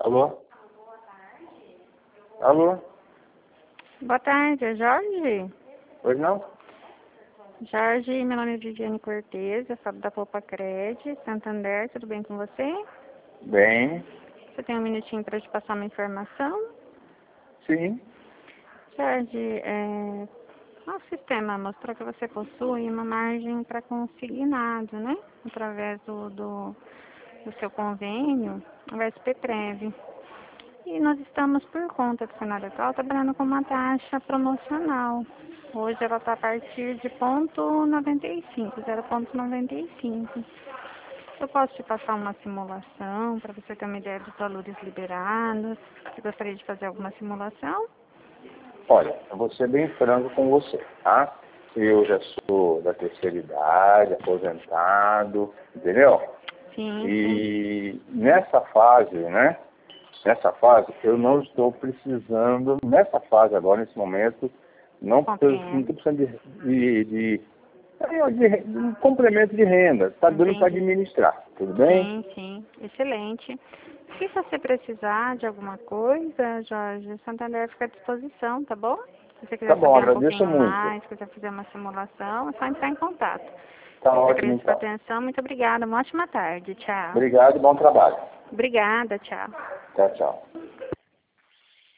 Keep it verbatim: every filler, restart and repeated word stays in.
Alô? Alô? Boa tarde, é Jorge? Pois não? Jorge, meu nome é Viviane Cortez, eu falo da Poupa Cred, Santander, tudo bem com você? Bem, Você tem um minutinho para te passar uma informação? sim. Jorge, é, nosso sistema mostrou que você possui uma margem para consignado, né? Através do, do, do seu convênio, o S P Prev. E nós estamos, por conta do cenário atual, trabalhando com uma taxa promocional. Hoje ela está a partir de ponto noventa e cinco, zero ponto noventa e cinco. Eu posso te passar uma simulação para você ter uma ideia dos valores liberados? Você gostaria de fazer alguma simulação? Olha, eu vou ser bem franco com você, tá? Eu já sou da terceira idade, aposentado, entendeu? Sim, sim. E nessa fase, né? Nessa fase, eu não estou precisando, nessa fase agora, nesse momento, não estou Compreendo. precisando de, de, de, de, de um complemento de renda. Está dando para Entendi. administrar, tudo bem? Sim, sim. Excelente. Se você precisar de alguma coisa, Jorge, o Santander fica à disposição, tá bom? Se você Tá quiser bom, saber um agradeço pouquinho muito. mais, quiser fazer uma simulação, é só entrar em contato. Tá Eu ótimo agradeço pela então. atenção, muito obrigada, uma ótima tarde, tchau. Obrigado e bom trabalho. Obrigada, tchau. Tchau, tchau.